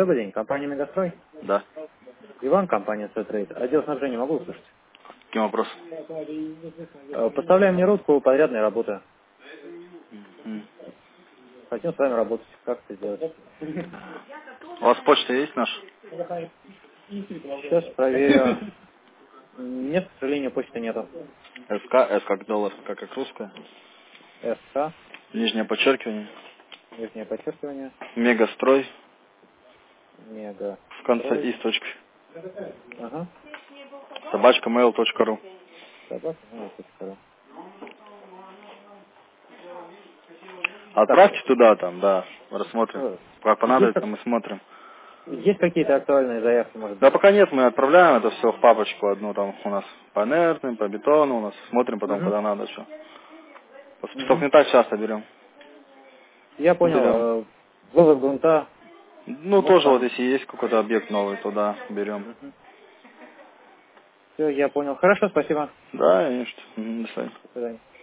Добрый день, компания Мегастрой. Да. Иван, компания Сетрейд. Отдел снабжения могу услышать? Каким вопросом? Поставляем нерусскую подрядные работы. М. Хотим с вами работать. Как это сделать? У вас почта есть наша? Сейчас проверю. Нет, к сожалению, почты нету. СК, С как доллар, как русская. СК, Нижнее подчеркивание. нижнее подчеркивание, Мегастрой. мега. В конце и с точкой. Ага. @mail.ru. Собака, .ру. Так, Отправьте туда, там, да, рассмотрим. Как есть, понадобится, мы смотрим. есть какие-то актуальные заявки, может Да быть? пока нет, мы отправляем это все в папочку одну, там у нас по инертным, по бетону, у нас смотрим потом, Угу. когда надо что. Угу. Только не так часто берем. Я Берем. понял. Вывоз грунта. Ну, тоже вот если есть какой-то объект новый, то да, берем. Угу. Все, я понял. Хорошо, спасибо. Да, конечно. До свидания. До свидания.